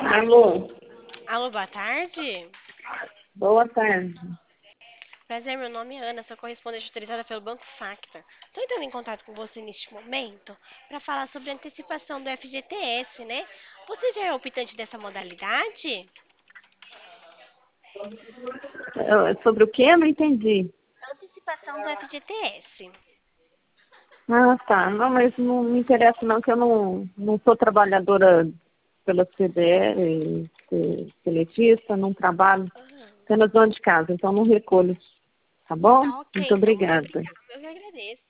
Alô, Alô, boa tarde. boa tarde. Prazer, meu nome é Ana, sou correspondente autorizada pelo Banco Facta. Estou entrando em contato com você neste momento para falar sobre a antecipação do FGTS, né? Você já é optante dessa modalidade? Sobre o que? Eu não entendi. Antecipação do FGTS. Ah, tá. Não, mas não me interessa não, que eu não sou trabalhadora pela CDE, seletista, não trabalho, Ah, apenas dona de casa, então não recolho. Tá bom? tá ok, Muito então muito obrigada. obrigada. Eu que agradeço.